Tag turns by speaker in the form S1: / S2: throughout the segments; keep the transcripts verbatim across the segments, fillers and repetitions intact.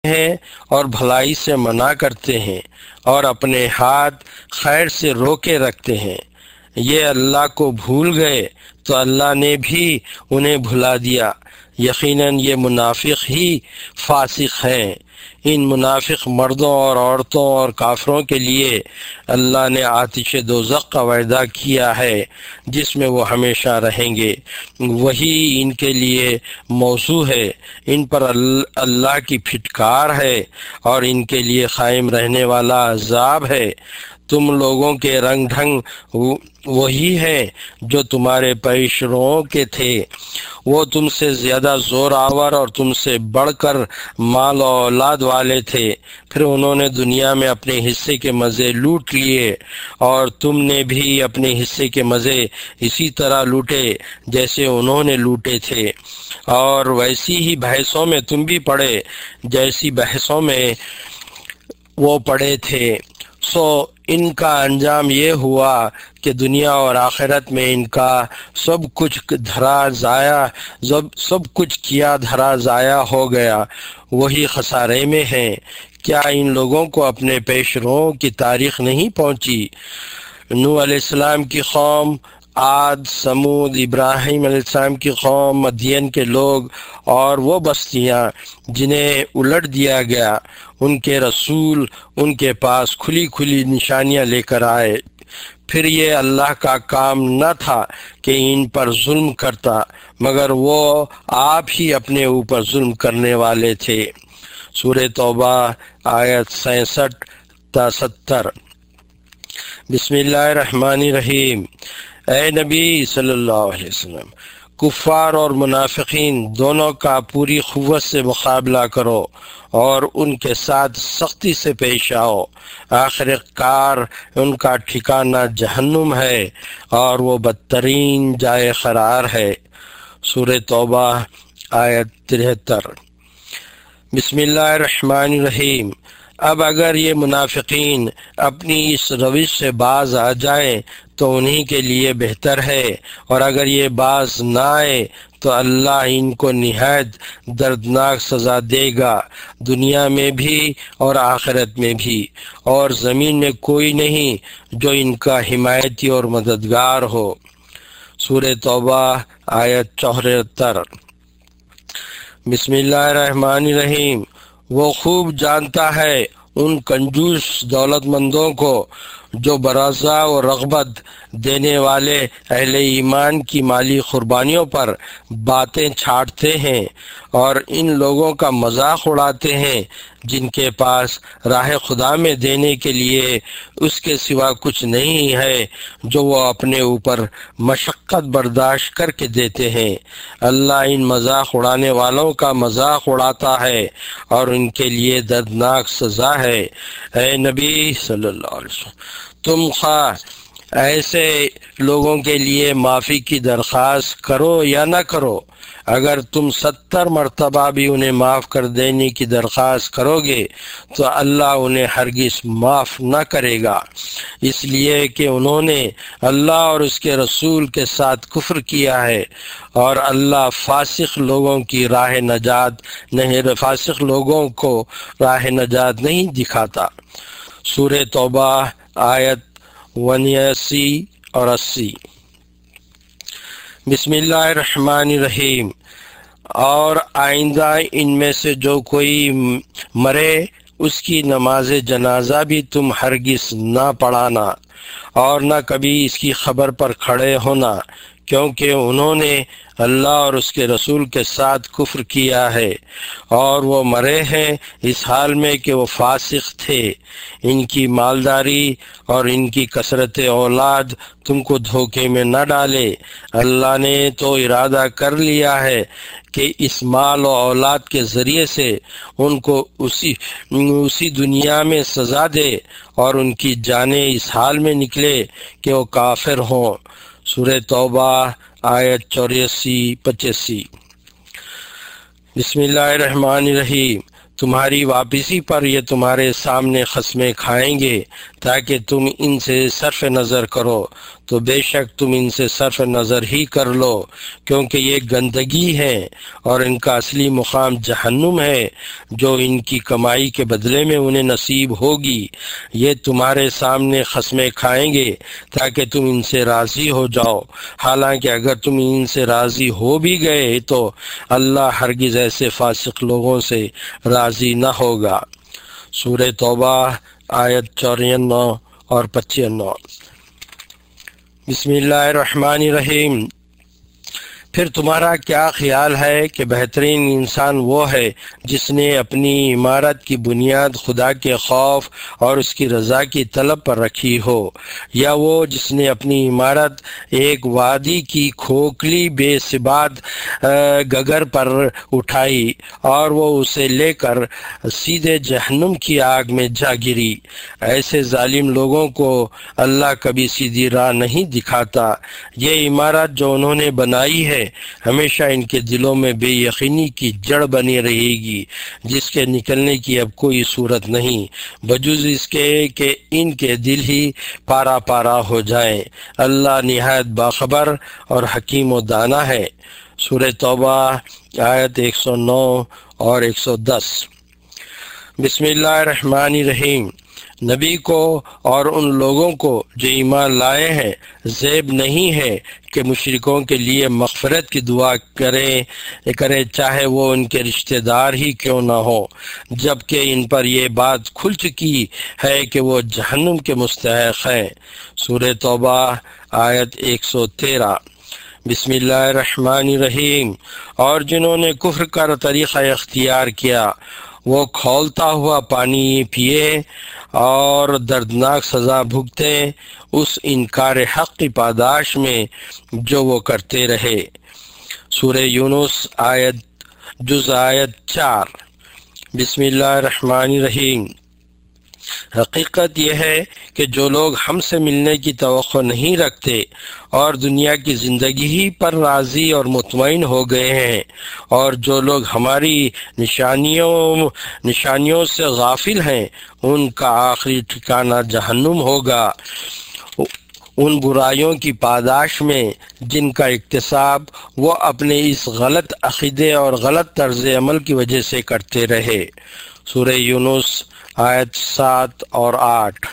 S1: ہیں اور بھلائی سے منع کرتے ہیں اور اپنے ہاتھ خیر سے روکے رکھتے ہیں۔ یہ اللہ کو بھول گئے تو اللہ نے بھی انہیں بھلا دیا۔ یقیناً یہ منافق ہی فاسق ہیں۔ ان منافق مردوں اور عورتوں اور کافروں کے لیے اللہ نے آتش دوزخ کا وعدہ کیا ہے جس میں وہ ہمیشہ رہیں گے، وہی ان کے لیے موضوع ہے۔ ان پر اللہ کی پھٹکار ہے اور ان کے لیے قائم رہنے والا عذاب ہے۔ تم لوگوں کے رنگ ڈھنگ وہی ہیں جو تمہارے پیشروؤں کے تھے، وہ تم سے زیادہ زور آور اور تم سے بڑھ کر مال و اولاد والے تھے، پھر انہوں نے دنیا میں اپنے حصے کے مزے لوٹ لیے اور تم نے بھی اپنے حصے کے مزے اسی طرح لوٹے جیسے انہوں نے لوٹے تھے، اور ویسی ہی بحثوں میں تم بھی پڑے جیسی بحثوں میں وہ پڑے تھے۔ سو ان کا انجام یہ ہوا کہ دنیا اور آخرت میں ان کا سب کچھ دھرا ضائع سب سب کچھ کیا دھرا ضائع ہو گیا، وہی خسارے میں ہیں۔ کیا ان لوگوں کو اپنے پیشروؤں کی تاریخ نہیں پہنچی؟ نوح علیہ السلام کی قوم، عاد، سمود، ابراہیم علیہ السلام کی قوم، مدین کے لوگ اور وہ بستیاں جنہیں الٹ دیا گیا، ان کے رسول ان کے پاس کھلی کھلی نشانیاں لے کر آئے، پھر یہ اللہ کا کام نہ تھا کہ ان پر ظلم کرتا، مگر وہ آپ ہی اپنے اوپر ظلم کرنے والے تھے۔ سورہ توبہ آیت سینسٹھ تا ستر۔ بسم اللہ الرحمن الرحیم۔ اے نبی صلی اللہ علیہ وسلم، کفار اور منافقین دونوں کا پوری قوت سے مقابلہ کرو اور ان کے ساتھ سختی سے پیش آؤ۔ آخر کار ان کا ٹھکانہ جہنم ہے اور وہ بدترین جائے قرار ہے۔ سورہ توبہ آیت تہتر۔ بسم اللہ الرحمن الرحیم۔ اب اگر یہ منافقین اپنی اس روش سے باز آ جائیں تو انہی کے لیے بہتر ہے، اور اگر یہ باز نہ آئے تو اللہ ان کو نہایت دردناک سزا دے گا، دنیا میں بھی اور آخرت میں بھی، اور زمین میں کوئی نہیں جو ان کا حمایتی اور مددگار ہو۔ سورہ توبہ آیت چوہتر۔ بسم اللہ الرحمن الرحیم۔ وہ خوب جانتا ہے ان کنجوس دولت مندوں کو جو برازہ و رغبت دینے والے اہل ایمان کی مالی قربانیوں پر باتیں چھاڑتے ہیں اور ان لوگوں کا مذاق اڑاتے ہیں جن کے پاس راہ خدا میں دینے کے لیے اس کے سوا کچھ نہیں ہے جو وہ اپنے اوپر مشقت برداشت کر کے دیتے ہیں۔ اللہ ان مذاق اڑانے والوں کا مذاق اڑاتا ہے اور ان کے لیے دردناک سزا ہے۔ اے نبی صلی اللہ علیہ وسلم، تم خواہ ایسے لوگوں کے لیے معافی کی درخواست کرو یا نہ کرو، اگر تم ستر مرتبہ بھی انہیں معاف کر دینے کی درخواست کرو گے تو اللہ انہیں ہرگز معاف نہ کرے گا، اس لیے کہ انہوں نے اللہ اور اس کے رسول کے ساتھ کفر کیا ہے، اور اللہ فاسق لوگوں کی راہ نجات نہیں فاسق لوگوں کو راہ نجات نہیں دکھاتا۔ سورہ توبہ آیت اناسی اور اسی۔ بسم اللہ الرحمن الرحیم۔ اور آئندہ ان میں سے جو کوئی مرے اس کی نماز جنازہ بھی تم ہرگز نہ پڑھانا اور نہ کبھی اس کی خبر پر کھڑے ہونا، کیونکہ انہوں نے اللہ اور اس کے رسول کے ساتھ کفر کیا ہے اور وہ مرے ہیں اس حال میں کہ وہ فاسق تھے۔ ان کی مالداری اور ان کی کثرت اولاد تم کو دھوکے میں نہ ڈالے، اللہ نے تو ارادہ کر لیا ہے کہ اس مال و اولاد کے ذریعے سے ان کو اسی اسی دنیا میں سزا دے اور ان کی جانیں اس حال میں نکلے کہ وہ کافر ہوں۔ سورہ توبہ آیت چوراسی پچاسی۔ بسم اللہ الرحمن الرحیم۔ تمہاری واپسی پر یہ تمہارے سامنے قسمیں کھائیں گے تاکہ تم ان سے صرف نظر کرو، تو بے شک تم ان سے صرف نظر ہی کر لو، کیونکہ یہ گندگی ہے اور ان کا اصلی مقام جہنم ہے جو ان کی کمائی کے بدلے میں انہیں نصیب ہوگی۔ یہ تمہارے سامنے قسمیں کھائیں گے تاکہ تم ان سے راضی ہو جاؤ، حالانکہ اگر تم ان سے راضی ہو بھی گئے تو اللہ ہرگز ایسے فاسق لوگوں سے راضی نہ ہوگا۔ سورہ توبہ آیت چورانوے اور پچانوے۔ بسم اللہ الرحمن الرحیم۔ پھر تمہارا کیا خیال ہے کہ بہترین انسان وہ ہے جس نے اپنی عمارت کی بنیاد خدا کے خوف اور اس کی رضا کی طلب پر رکھی ہو، یا وہ جس نے اپنی عمارت ایک وادی کی کھوکھلی بے ثبات گگر پر اٹھائی اور وہ اسے لے کر سیدھے جہنم کی آگ میں جا گری۔ ایسے ظالم لوگوں کو اللہ کبھی سیدھی راہ نہیں دکھاتا۔ یہ عمارت جو انہوں نے بنائی ہے ہمیشہ ان کے دلوں میں بے یقینی کی جڑ بنی رہے گی، جس کے نکلنے کی اب کوئی صورت نہیں بجز اس کے کہ ان کے دل ہی پارا پارا ہو جائیں۔ اللہ نہایت باخبر اور حکیم و دانا ہے۔ سورہ توبہ آیت ایک سو نو اور ایک سو دس۔ بسم اللہ الرحمن الرحیم۔ نبی کو اور ان لوگوں کو جو ایمان لائے ہیں زیب نہیں ہے کہ مشرکوں کے لیے مغفرت کی دعا کریں کریں چاہے وہ ان کے رشتہ دار ہی کیوں نہ ہوں، جبکہ ان پر یہ بات کھل چکی ہے کہ وہ جہنم کے مستحق ہیں۔ سورہ توبہ آیت ایک سو تیرہ۔ بسم اللہ الرحمن الرحیم۔ اور جنہوں نے کفر کا طریقہ اختیار کیا وہ کھولتا ہوا پانی پیے اور دردناک سزا بھگتے اس انکار حق کی پاداش میں جو وہ کرتے رہے۔ سورہ یونس آیت جز آیت چار۔ بسم اللہ الرحمن الرحیم۔ حقیقت یہ ہے کہ جو لوگ ہم سے ملنے کی توقع نہیں رکھتے اور دنیا کی زندگی ہی پر راضی اور مطمئن ہو گئے ہیں، اور جو لوگ ہماری نشانیوں نشانیوں سے غافل ہیں، ان کا آخری ٹھکانہ جہنم ہوگا، ان برائیوں کی پاداش میں جن کا اکتساب وہ اپنے اس غلط عقیدے اور غلط طرز عمل کی وجہ سے کرتے رہے۔ سورہ یونس آیت سات اور آٹھ۔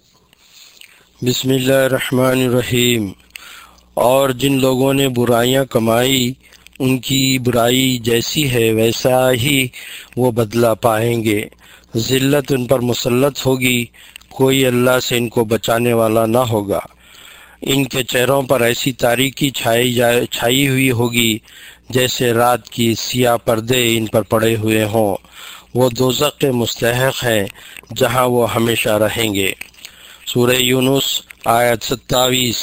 S1: بسم اللہ الرحمن الرحیم۔ اور جن لوگوں نے برائیاں کمائی ان کی برائی جیسی ہے ویسا ہی وہ بدلہ پائیں گے، ذلت ان پر مسلط ہوگی، کوئی اللہ سے ان کو بچانے والا نہ ہوگا۔ ان کے چہروں پر ایسی تاریکی چھائی جائے چھائی ہوئی ہوگی جیسے رات کی سیاہ پردے ان پر پڑے ہوئے ہوں، وہ دوزخ کے مستحق ہیں جہاں وہ ہمیشہ رہیں گے۔ سورہ یونس آیت ستائیس۔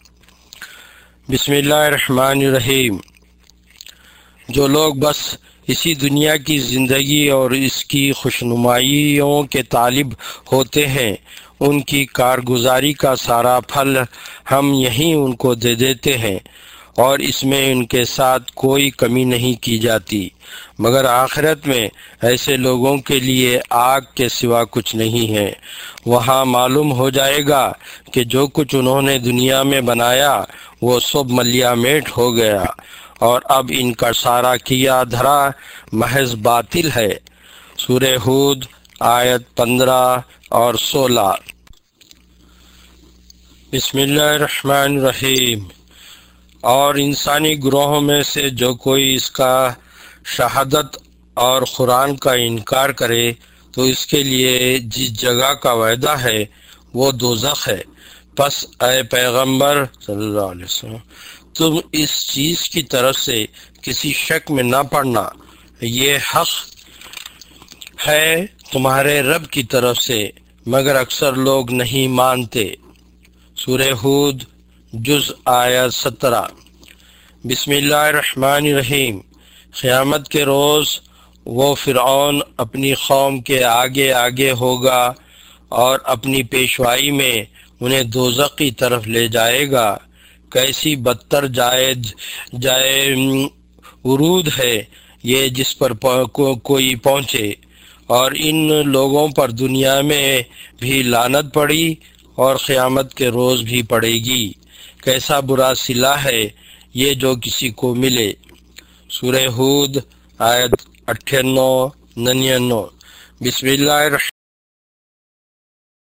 S1: بسم اللہ الرحمن الرحیم۔ جو لوگ بس اسی دنیا کی زندگی اور اس کی خوشنمائیوں کے طالب ہوتے ہیں، ان کی کارگزاری کا سارا پھل ہم یہیں ان کو دے دیتے ہیں، اور اس میں ان کے ساتھ کوئی کمی نہیں کی جاتی، مگر آخرت میں ایسے لوگوں کے لیے آگ کے سوا کچھ نہیں ہے۔ وہاں معلوم ہو جائے گا کہ جو کچھ انہوں نے دنیا میں بنایا وہ سب ملیا میٹ ہو گیا، اور اب ان کا سارا کیا دھرا محض باطل ہے۔ سورہ ہود آیت پندرہ اور سولہ۔ بسم اللہ الرحمن الرحیم۔ اور انسانی گروہوں میں سے جو کوئی اس کا شہادت اور قرآن کا انکار کرے تو اس کے لیے جس جگہ کا وعدہ ہے وہ دوزخ ہے۔ پس اے پیغمبر صلی اللہ علیہ وسلم، تم اس چیز کی طرف سے کسی شک میں نہ پڑنا، یہ حق ہے تمہارے رب کی طرف سے، مگر اکثر لوگ نہیں مانتے۔ سورہ ہود جز آیت سترہ۔ بسم اللہ الرحمن الرحیم۔ قیامت کے روز وہ فرعون اپنی قوم کے آگے آگے ہوگا اور اپنی پیشوائی میں انہیں دوزخ کی طرف لے جائے گا۔ کیسی بدتر جائے جائے ورود ہے یہ جس پر کوئی پہنچے، اور ان لوگوں پر دنیا میں بھی لعنت پڑی اور قیامت کے روز بھی پڑے گی۔ کیسا برا صلہ ہے یہ جو کسی کو ملے۔ سورہ ہود آیت اٹھانوے ننانوے۔ بسم اللہ الرحمن